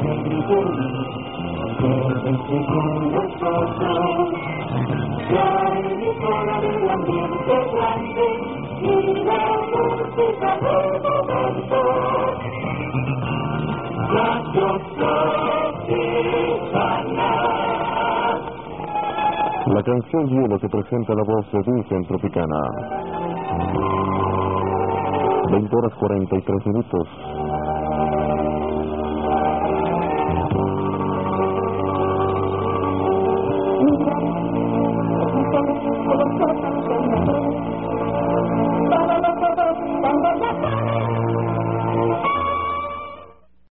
Quédese con nosotros, la emisora del ambiente grande y la música del momento. Radio Tropicana. La canción Hielo que presenta la voz de Virgen Tropicana. 20 horas 43 minutos.